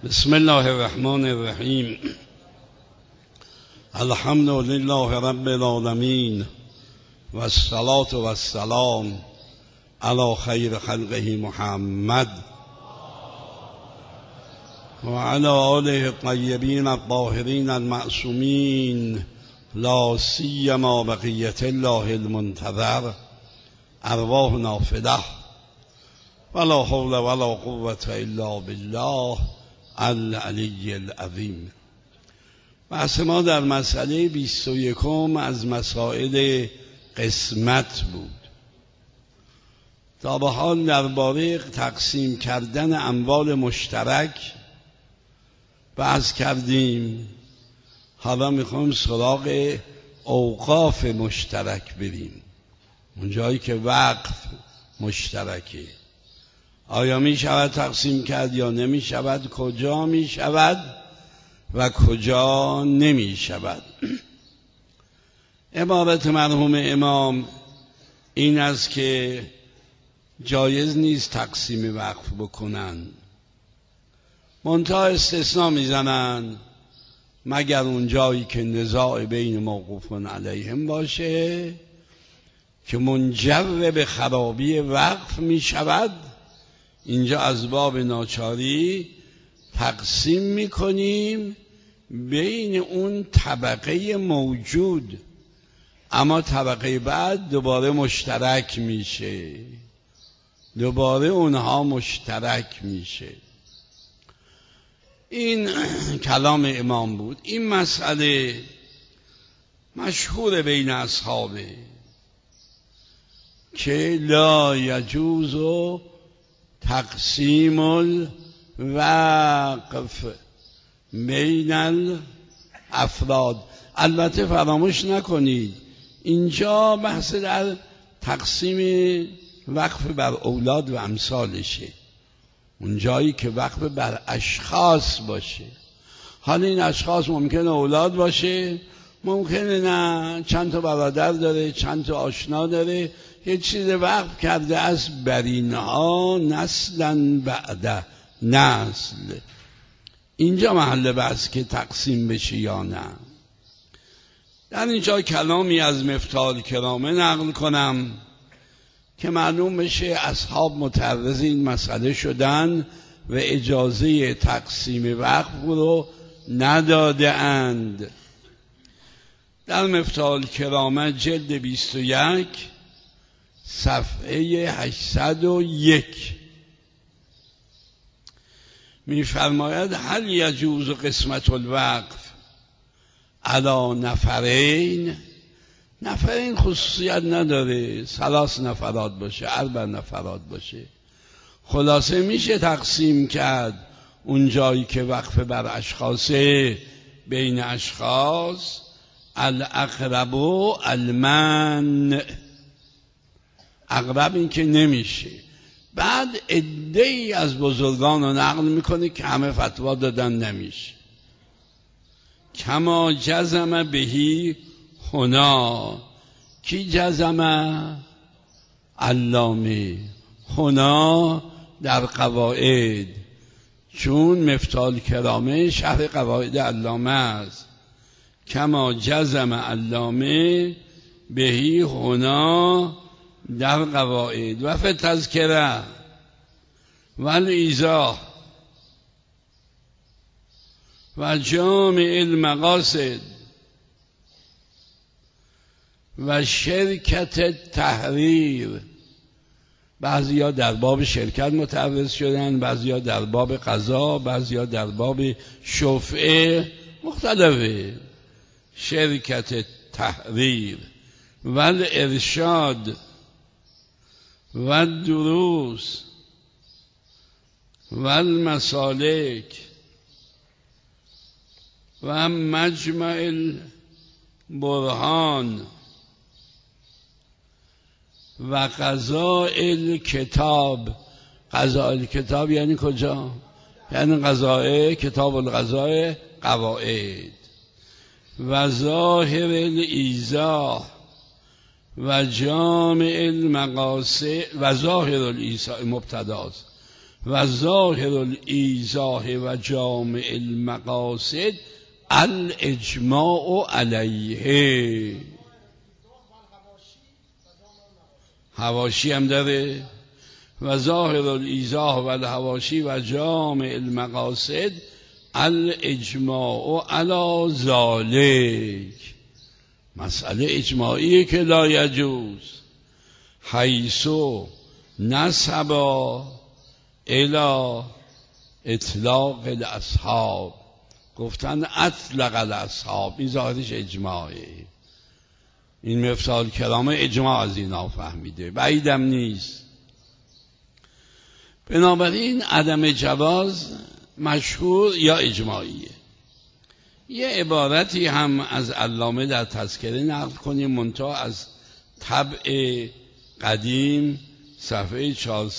بسم الله الرحمن الرحیم. الحمد لله رب العالمین و الصلاة و السلام علی خیر خلقه محمد و علی آله الطیبین الطاهرین المعصومین، لا سیما بقیة الله المنتظر ارواحنا فداه ولا حول ولا قوة الا بالله العلی العظیم. بحث ما در مسئله 21 از مسائل قسمت بود. تا به حال درباره تقسیم کردن اموال مشترک بحث کردیم. حالا میخوایم سراغ اوقاف مشترک بریم، اونجایی که وقف مشترکه. آیا می شود تقسیم کرد یا نمی شود؟ کجا می شود و کجا نمی شود؟ عبارت مرحوم امام این است که جایز نیست تقسیم وقف بکنن، منتها استثناء میزنن مگر اون جایی که نزاع بین موقوفون علیهم باشه که منجر به خرابی وقف می شود. اینجا از باب ناچاری تقسیم میکنیم بین اون طبقه موجود، اما طبقه بعد دوباره مشترک میشه، دوباره اونها مشترک میشه. این کلام امام بود. این مسئله مشهور بین اصحابه که لا یجوز تقسیم الوقف بین الافراد. البته فراموش نکنید اینجا بحث در تقسیم وقف بر اولاد و امثالشه، اون جایی که وقف بر اشخاص باشه. حالا این اشخاص ممکنه اولاد باشه، ممکنه نه، چند تا برادر داره، چند تا آشنا داره، یه چیز وقف کرده از بر اینها نسلا بعد نسل. اینجا محل بحث که تقسیم بشه یا نه. در اینجا کلامی از مفتاح الکرامه نقل کنم که معلوم بشه اصحاب متعرض این مسئله شدن و اجازه تقسیم وقف رو نداده اند. در مفتاح الکرامه جلد 21 صفحه 801 می‌فرماید هل یجوز قسمت الوقف علی نفرین. نفرین خصوصیت نداره، 3 نفرات باشه، 4 نفرات باشه. خلاصه میشه تقسیم کرد اون جایی که وقف بر اشخاصه بین اشخاص. الاقرب المن، اقرب این که نمیشه. بعد عده‌ای از بزرگان رو نقل میکنه که همه فتوا دادن نمیشه. کما جزم بهی هنا. کی جزم؟ علامه. هنا در قواعد، چون مفتاح الکرامه شرح قواعد علامه است. کما جزم علامه بهی هنا در قواعد و فی تذکره و الایضاح و جامع المقاصد و شرکت تحریر. بعضیا در باب شرکت متعرض شدن، بعضیا در باب قضا، بعضیا در باب شفعه، مختلفه. شرکت تحریر و الارشاد و الدروس و المسالک و مجمع البرهان و قضاء الکتاب. قضاء الکتاب یعنی کجا؟ یعنی قضاء کتاب القضاء قواعد و ظاهر الایضاح و جامع المقاصد و ظاهر الایضاح مبتداست و ظاهر الایضاح و جامع المقاصد الاجماع علیه. حواشی هم داره. و ظاهر الایضاح و الحواشی و جامع المقاصد الاجماع علی ذالک. مسئله اجماعیه که لا یجوز حیث نسب الی اطلاق الاصحاب. گفتن اطلق الاصحاب، این ظاهرش اجماعه. این مفتاح الکرامه اجماع از اینا فهمیده، بعیدم نیست. بنابراین عدم جواز مشهور یا اجماعیه. یه عبارتی هم از علامه در تذکره نقل کنیم، منتها از طبع قدیم صفحه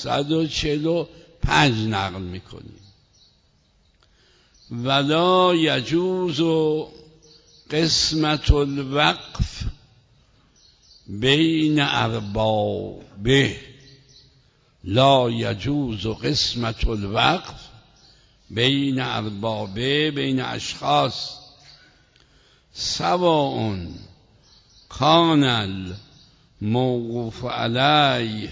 445 نقل میکنیم. ولا یجوز قسمت الوقف بین اربابه. لا یجوز قسمت الوقف بین اربابه، بین اشخاص، سواء کان الموقوف علیه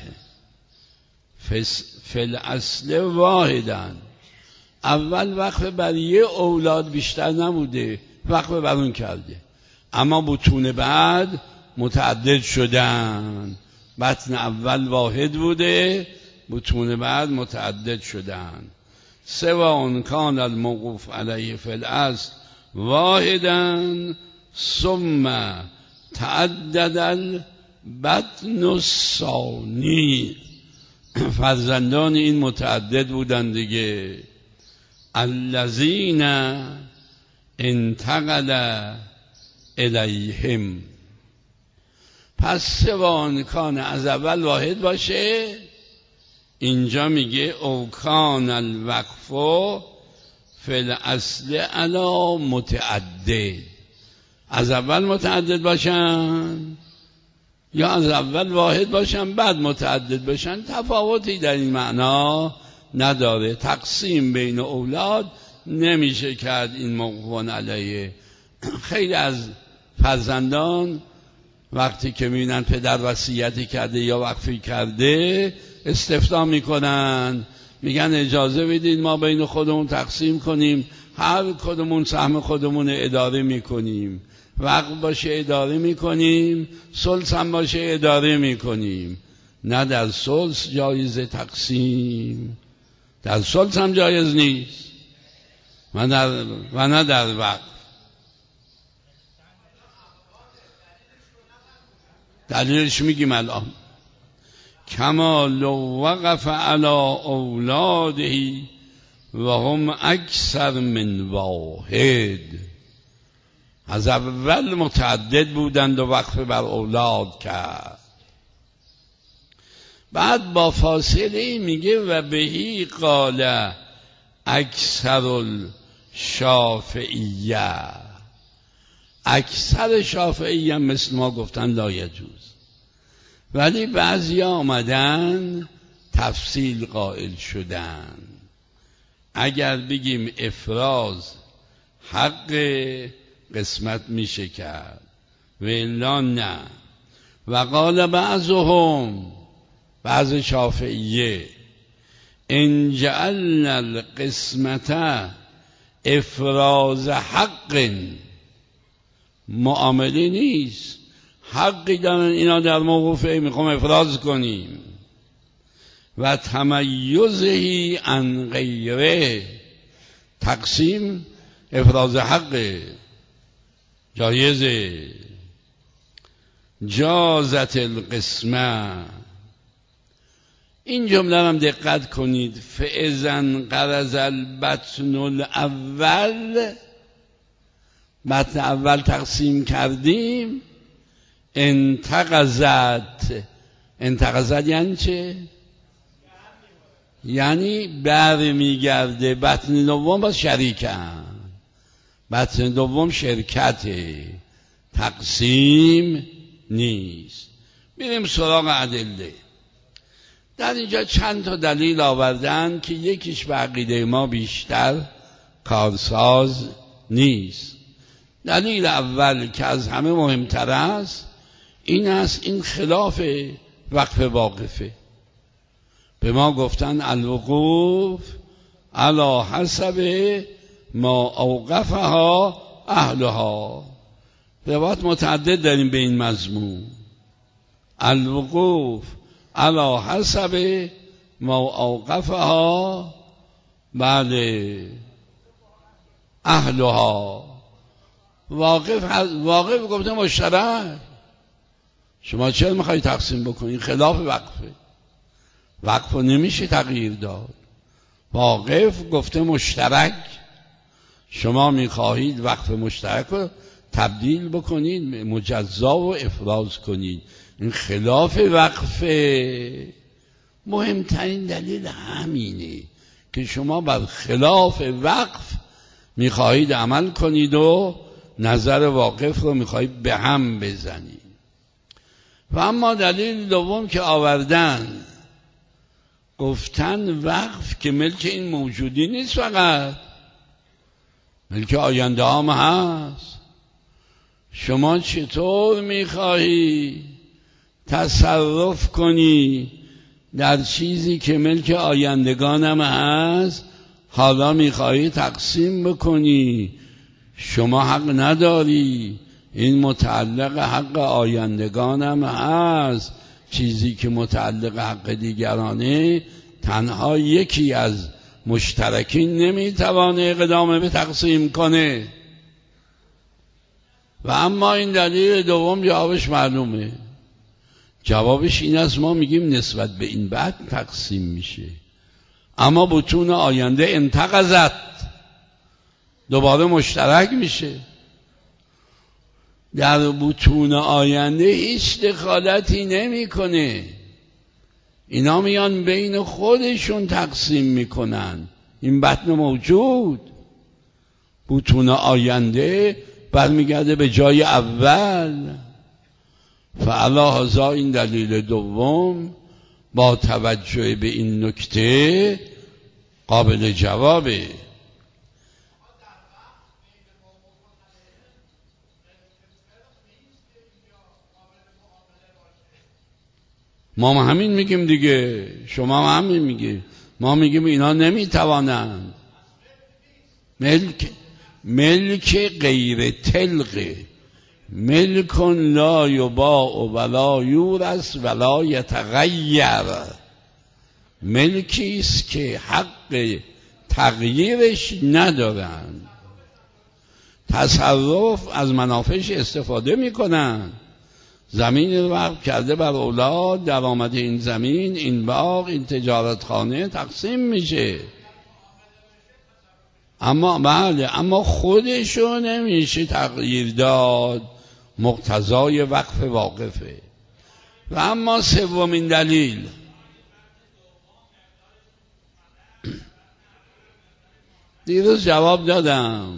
فی الاصل واحدا. اول وقف بر یه اولاد بیشتر نبوده، وقف بر اون کرده، اما بطون بعد متعدد شدن. بطن اول واحد بوده، بطون بعد متعدد شدن. سواء کان الموقوف علیه فی الاصل واحدا ثم تعدد البطن الثانی. فرزندان این متعدد بودن دیگه. الذین انتقل الیهم. پس سواء کان از اول واحد باشه، اینجا میگه او کان الوقف فی الاصل علی متعدد. از اول متعدد باشن یا از اول واحد باشن بعد متعدد باشن، تفاوتی در این معنا نداره. تقسیم بین اولاد نمیشه کرد این موقوفان علیه. خیلی از فرزندان وقتی که میبینن پدر وصیتی کرده یا وقفی کرده استفتاء میکنن، میگن اجازه بدید ما بین خودمون تقسیم کنیم، هر کدومون سهم خودمون اداره میکنیم. وقف باشه اداره میکنیم، ثلث هم باشه اداره میکنیم. نه در ثلث جایز تقسیم، در ثلث هم جایز نیست و نه در وقف. دلیلش میگیم الان. کما لو وقف علی اولاده و هم اکثر من واحد. از اول متعدد بودند و وقف بر اولاد کرد. بعد با فاصله میگه و بهی قال اکثر الشافعیه. اکثر شافعیه مثل ما گفتن لا یجوز، ولی بعضی آمدن تفصیل قائل شدن. اگر بگیم افراز حق قسمت میشه کرد و الا نه. و قال بعضهم، بعض شافعیه، ان جعلنا القسمت افراز حق. معامله نیست، حقی دارن اینا در موقوفه، میخوام افراز کنیم. و تمیزهی عن غیره. تقسیم افراز حق جایزه. جازت القسمه. این جمله هم دقت کنید. فاذا قرض البطن الاول، بطن اول تقسیم کردیم. انتقضت. انتقضت یعنی چه؟ یعنی برمیگرده. بطن دوم باز شریکن، بطن دوم شرکته، تقسیم نیست. میریم سراغ ادله. در اینجا چند تا دلیل آوردن که یکیش به عقیده ما بیشتر کارساز نیست. دلیل اول که از همه مهمتر است این است، این خلاف وقف واقفه. به ما گفتن الوقوف علی حسب ما اوقفها اهلها. روایات متعدد داریم به این مضمون. الوقوف علی حسب ما اوقفها بله اهلها. واقف گفته مشترک. شما چرا میخوایی تقسیم بکنید؟ خلاف وقفه. وقف نمیشه تغییر داد. واقف گفته مشترک. شما میخواهید وقف مشترک رو تبدیل بکنید، مجزا و افراز کنید. این خلاف وقفه. مهمترین دلیل همینه که شما بر خلاف وقف میخواهید عمل کنید و نظر واقف رو میخواهید به هم بزنید. و اما دلیل دوم که آوردن، گفتن وقف که ملک این موجودی نیست، فقط ملک آینده هم هست. شما چطور میخواهی تصرف کنی در چیزی که ملک آیندگانم هست، حالا میخواهی تقسیم بکنی؟ شما حق نداری. این متعلق حق آیندگانم هست. چیزی که متعلق حق دیگرانه، تنها یکی از مشترکین نمیتوانه اقدام به تقسیم کنه. و اما این دلیل دوم جوابش معلومه. جوابش این است، ما میگیم نسبت به این بعد تقسیم میشه، اما بطون آینده انتقضت، دوباره مشترک میشه. در بطون آینده هیچ دخالتی نمیکنه. اینا میان بین خودشون تقسیم میکنن. این بطن موجود، بطون آینده برمیگرده به جای اول. فعلی هذا، این دلیل دوم با توجه به این نکته قابل جوابه. ما همین میگیم دیگه، شما همین میگی. ما میگیم اینا نمیتوانند. ملک غیر تلقه، ملک لا یباع ولا یورث ولا یتغیر. ملکی است که حق تغییرش ندارند. تصرف از منافعش استفاده میکنن. زمین رو وقف کرده بر اولاد، درآمد این زمین، این باغ، این تجارتخانه تقسیم میشه. اما بله، اما خودشو نمیشه تغییر داد. مقتضای وقف واقفه. و اما سومین دلیل، دیروز جواب دادم،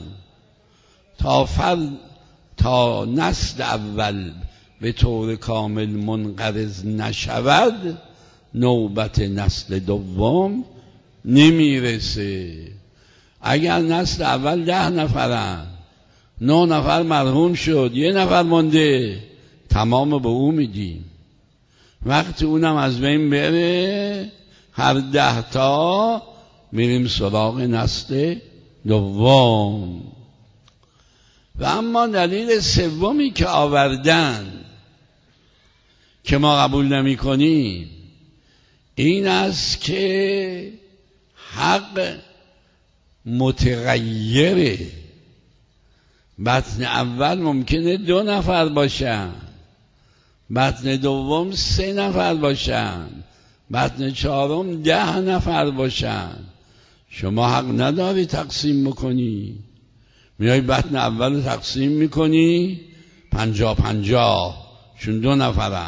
تا نسل اول به طور کامل منقرض نشود، نوبت نسل دوم نمیرسه. اگر نسل اول 10 نفرن، 9 نفر مرحوم شد، 1 نفر مونده، تمام به او میدیم. وقتی اونم از بین بره، هر 10 تا میریم سراغ نسل دوم. و اما دلیل سومی که آوردن که ما قبول نمی کنیم این است که حق متغیره. بطن اول ممکنه 2 نفر باشن، بطن دوم 3 نفر باشن، بطن چهارم 10 نفر باشن. شما حق نداری تقسیم بکنی. میای بطن اول رو تقسیم میکنی 50-50، چون 2 نفرن.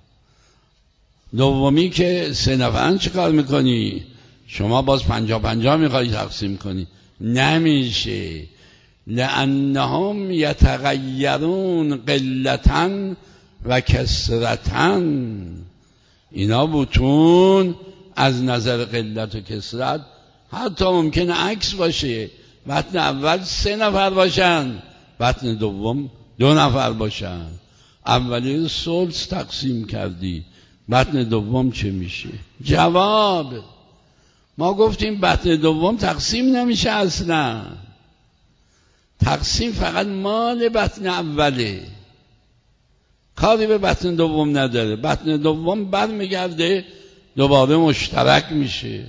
دومی که 3 نفرن چه کار میکنی؟ شما باز 50-50 میخوایی تقسیم کنی. نمیشه. لأنهم یتغیرون قلتن و کثرتن. اینا بطون از نظر قلت و کثرت حتی ممکنه عکس باشه، بطن اول 3 نفر باشن، بطن دوم 2 نفر باشن. اولی ثلث تقسیم کردی، بطن دوم چه میشه؟ جواب ما گفتیم بطن دوم تقسیم نمیشه اصلا، تقسیم فقط مال بطن اوله، کاری به بطن دوم نداره. بطن دوم برمیگرده دوباره مشترک میشه.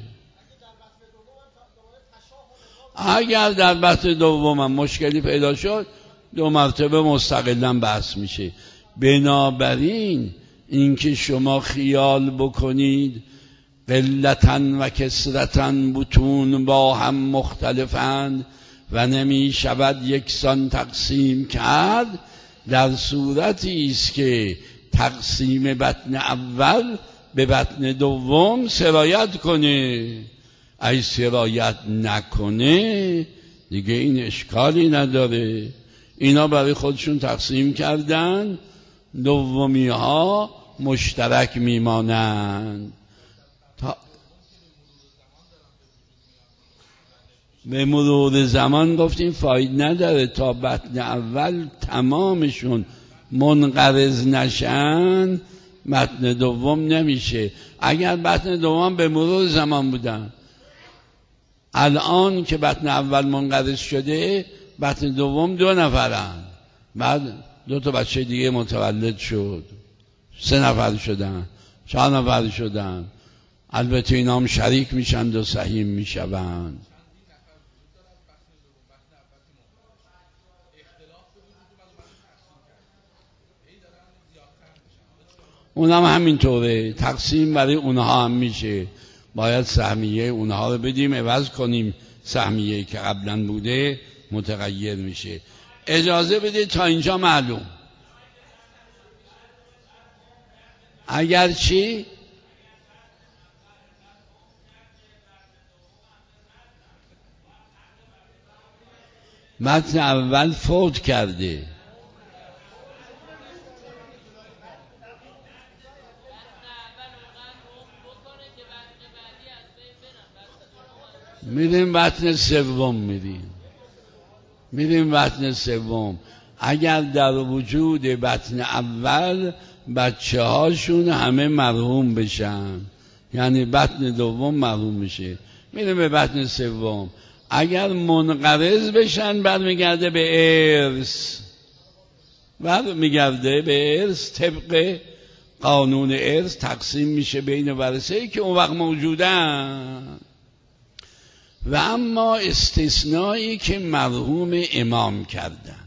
اگر در بطن دوم هم مشکلی پیدا شد 2 مرتبه مستقلاً بحث میشه. بنابراین اینکه شما خیال بکنید قلتن و کثرتن بطون با هم مختلفند و نمی شود یکسان تقسیم کرد، در صورتی است که تقسیم بطن اول به بطن دوم سرایت کنه. ای سرایت نکنه دیگه این اشکالی نداره. اینا برای خودشون تقسیم کردن، دومی ها مشترک میمانند. به مرور زمان گفتیم فاید نداره، تا بطن اول تمامشون منقرض نشن بطن دوم نمیشه. اگر بطن دوم به مرور زمان بودن، الان که بطن اول منقرض شده بطن دوم 2 نفرن، بعد 2 تا بچه دیگه متولد شد، 3 نفر شدن، 4 نفر شدن، البته اینا هم شریک میشن و سهیم میشوند. اونم همینطوره، تقسیم برای اونها هم میشه. باید سهمیه اونها رو بدیم، عوض کنیم سهمیه که قبلا بوده متغیر میشه. اجازه بدید تا اینجا معلوم. اگر چی؟ بطن اول فوت کرده، میریم بطن سوم، میریم بطن سوم. اگر در وجود بطن اول بچه هاشون همه مرحوم بشن، یعنی بطن دوم مرحوم میشه، میریم به بطن سوم. اگر منقرض بشن برمیگرده به ارث، برمیگرده به ارث. طبق قانون ارث تقسیم میشه بین ورثه‌ای که اون وقت موجودن. و اما استثنایی که مرحوم امام کردن،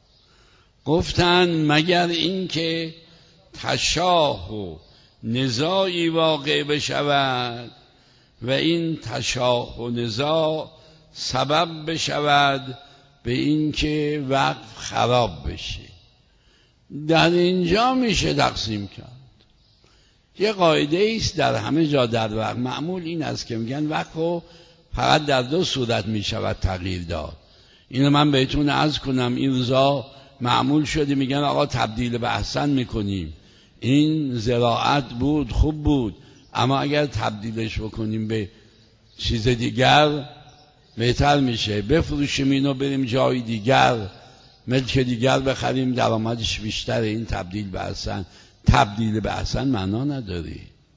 گفتن مگر اینکه تشاه و نزاعی واقع بشود و این تشاه و نزاع سبب بشود به اینکه وقف خراب بشه، در اینجا میشه تقسیم کرد. یه قاعده است در همه جا در وقف معمول این است که میگن وقف فقط در 2 صورت می شود تغییر داد. اینو من بهتون عرض کنم، این روزا معمول شده میگن آقا تبدیل به احسن میکنیم، این زراعت بود خوب بود، اما اگر تبدیلش بکنیم به چیز دیگر بهتر میشه، بفروشیم اینو بریم جای دیگر ملک دیگر بخریم درآمدش بیشتره. این تبدیل به احسن، تبدیل به احسن معنا نداره.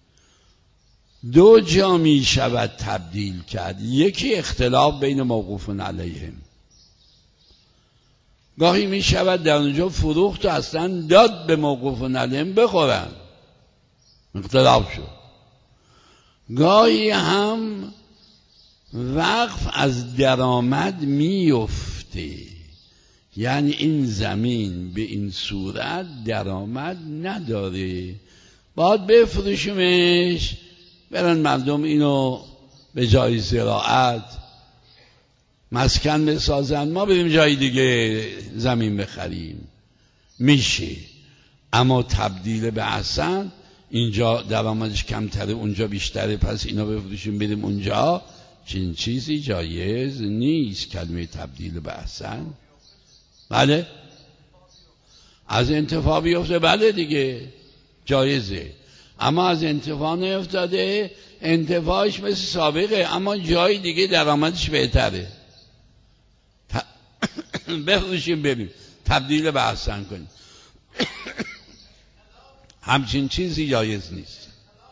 2 جا می شود تبدیل کرد، یکی اختلاف بین موقوفون علیهم، گاهی می شود در اونجا فروخت و اصلا داد به موقوفون علیهم بخورن، اختلاف شد. گاهی هم وقف از درآمد میفته، یعنی این زمین به این صورت درآمد نداره، باید بفروشیمش برن مردم اینو به جای زراعت مسکن بسازن، ما بریم جای دیگه زمین بخریم، میشه. اما تبدیل به احسن، اینجا درآمدش کمتره اونجا بیشتره، پس اینو بفروشیم بریم اونجا، چنین چیزی جایز نیست. کلمه تبدیل به احسن بله از انتفاع بیفته، بله دیگه جایزه. اما از انتفاع نیفتاده، انتفاعش مثل سابقه اما جای دیگه درآمدش بهتره. بفروشیم ببین، تبدیل به احسن کنیم. همچین چیزی جایز نیست.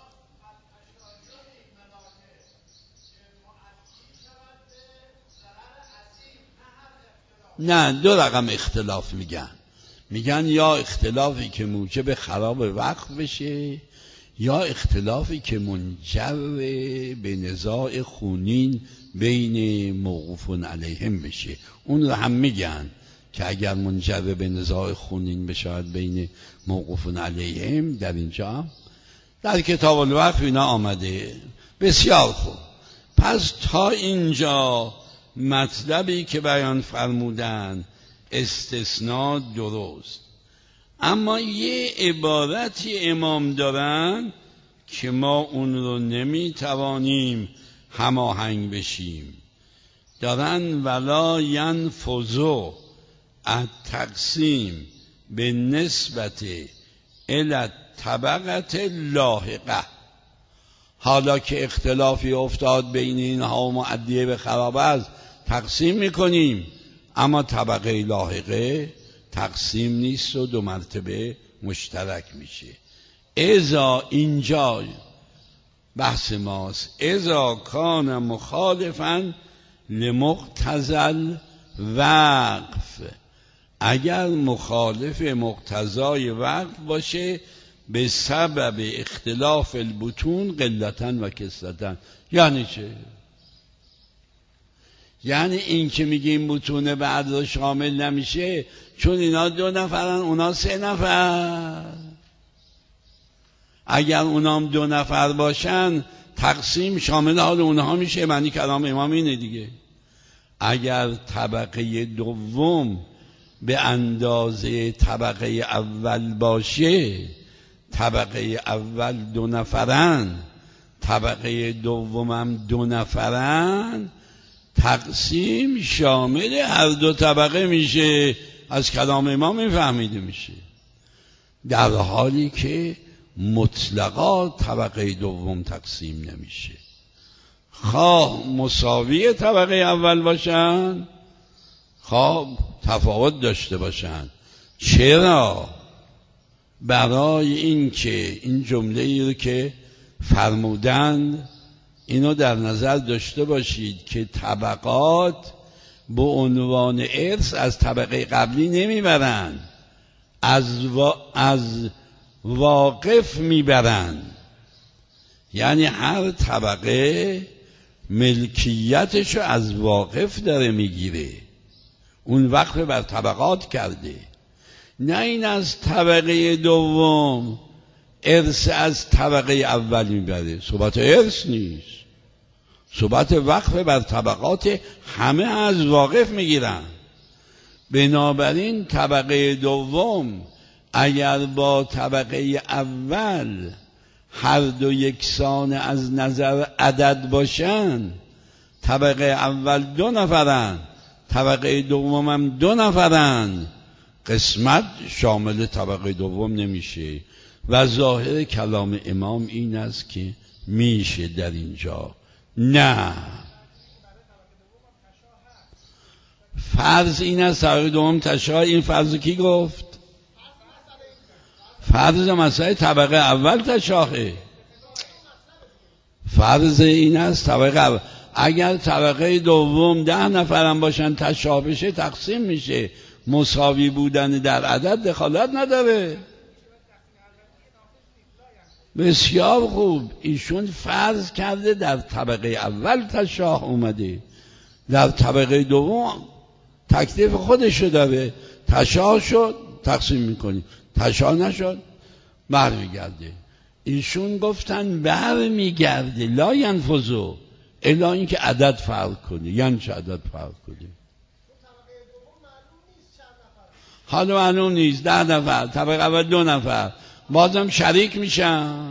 نه، دو رقم اختلاف میگن یا اختلافی که موجب خراب وقت بشه یا اختلافی که منجر به نزاع خونین بین موقوفون علیهم بشه. اون رو هم میگن که اگر منجر به نزاع خونین بشه بین موقوفون علیهم، در اینجا در کتاب الوقف اینا آمده. بسیار خوب. پس تا اینجا مطلبی که بیان فرمودن استثناء درست، اما یه عبارتی امام دارن که ما اون رو نمیتوانیم هماهنگ بشیم. دارن ولا ینفذو التقسیم به نسبت الی طبقه لاحقه. حالا که اختلافی افتاد بین اینها و مؤدیه به خراب است تقسیم میکنیم، اما طبقه لاحقه تقسیم نیست و دو مرتبه مشترک میشه. ازا اینجا بحث ماست، ازا کان مخالفاً لمقتضی وقف، اگر مخالف مقتضای وقف باشه به سبب اختلاف البطون قلتاً و کثرتاً. یعنی چه؟ یعنی این که میگیم بطون بعد رو شامل نمیشه چون اینا 2 نفرن اونا 3 نفر. اگر اونام 2 نفر باشن تقسیم شامل حال اونها میشه. معنی کلام امام اینه دیگه. اگر طبقه دوم به اندازه طبقه اول باشه، طبقه اول 2 نفرن، طبقه دومم 2 نفرن، تقسیم شامل هر 2 طبقه میشه. از کلام امام میفهمیده میشه، در حالی که مطلقا طبقه دوم تقسیم نمیشه، خواه مساوی طبقه اول باشن خواه تفاوت داشته باشن. چرا؟ برای این که این جمله ای رو که فرمودند اینو در نظر داشته باشید که طبقات به عنوان ارث از طبقه قبلی نمیبرن، از واقف میبرن. یعنی هر طبقه ملکیتشو از واقف داره میگیره، اون وقف بر طبقات کرده. نه این از طبقه دوم ارث از طبقه اول میبره. صحبت ارث نیست، صحبت وقف بر طبقات، همه از واقف میگیرن. بنابراین طبقه دوم اگر با طبقه اول هر دو یکسان از نظر عدد باشن، طبقه اول 2 نفرن، طبقه دوم هم 2 نفرن، قسمت شامل طبقه دوم نمیشه. و ظاهر کلام امام این است که میشه در اینجا. نه، فرض این است طبقه دوم تشاه. این فرض کی گفت؟ فرض مسئله طبقه اول تشاهه. فرض این است طبقه اول اگر طبقه دوم 10 نفرم باشن تشاه بشه تقسیم میشه. مساوی بودن در عدد دخالت نداره. بسیار خوب. ایشون فرض کرده در طبقه اول تشاه اومده، در طبقه دوم تکلیف خودشو داره. تشاه شد تقسیم میکنیم، تشاه نشد برمیگرده. ایشون گفتن برمیگرده لا ینفذو الا این که عدد فرق کنه. یعنی چه عدد فرق کنه؟ حالا معلوم نیست 10 نفر، طبقه اول 2 نفر، بازم شریک میشن،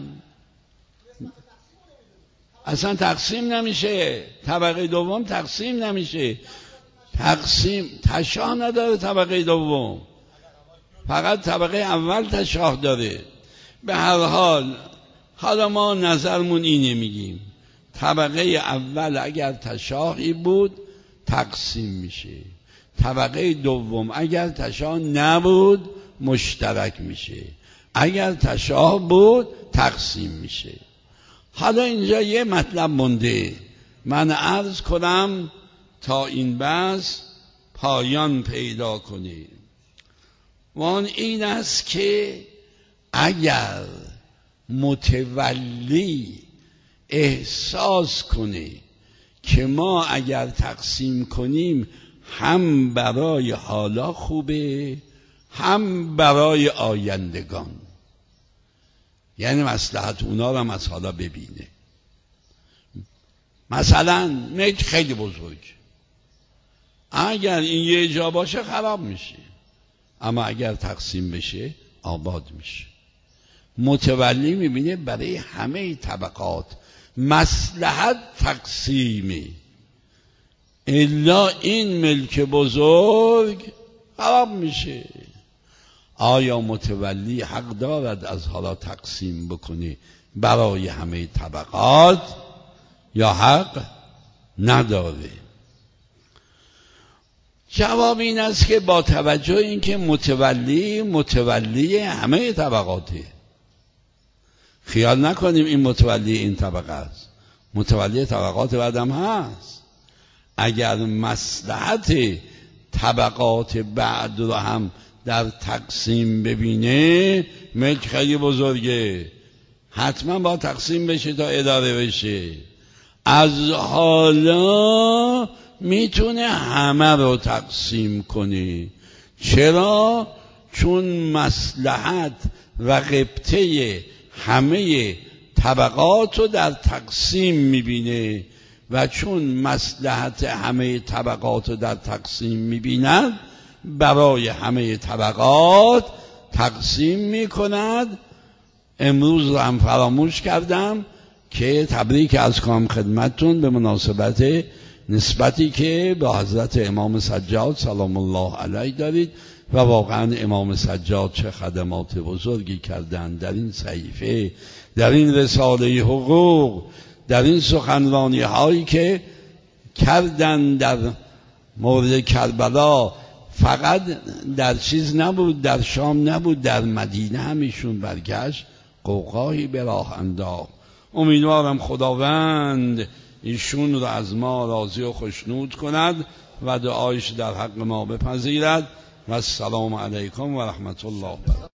اصلا تقسیم نمیشه. طبقه دوم تقسیم نمیشه، تقسیم تشاه نداره. طبقه دوم فقط طبقه اول تشاه داره. به هر حال حالا ما نظرمون اینه، میگیم طبقه اول اگر تشاهی بود تقسیم میشه، طبقه دوم اگر تشاه نبود مشترک میشه، اگر تشاه بود تقسیم میشه. حالا اینجا یه مطلب مونده، من عرض کنم تا این بحث پایان پیدا کنه. وان این است که اگر متولی احساس کنه که ما اگر تقسیم کنیم هم برای حالا خوبه هم برای آیندگان، یعنی مصلحت اونا رو هم از حالا ببینه. مثلا ملک خیلی بزرگ، اگر این یه جا باشه خراب میشه، اما اگر تقسیم بشه آباد میشه. متولی میبینه برای همه طبقات مصلحت تقسیمه، الا این ملک بزرگ خراب میشه. آیا متولی حق دارد از حالا تقسیم بکنه برای همه طبقات یا حق نداره؟ جواب این است که با توجه اینکه متولی همه طبقاته، خیال نکنیم این متولی این طبقه است، متولی طبقات بعدم هست. اگر مصلحت طبقات بعد رو هم در تقسیم ببینه، ملک خیلی بزرگه، حتما با تقسیم بشه تا اداره بشه. از حالا میتونه همه رو تقسیم کنه. چرا؟ چون مصلحت و غبطه همه طبقات رو در تقسیم میبینه و چون مصلحت همه طبقات رو در تقسیم میبیند برای همه طبقات تقسیم میکند. امروز رو هم فراموش کردم که تبریک از کنم خدمتتون به مناسبت نسبتی که به حضرت امام سجاد سلام الله علیه دارید و واقعا امام سجاد چه خدمات بزرگی کردن در این صحیفه، در این رساله حقوق، در این سخنرانی هایی که کردن در مورد کربلا. فقط در چیز نبود، در شام نبود، در مدینه هم ایشون برگشت قوقایی به راه انداخت. امیدوارم خداوند ایشون رو از ما راضی و خوشنود کند و دعایش در حق ما بپذیرد. و السلام علیکم و رحمت الله.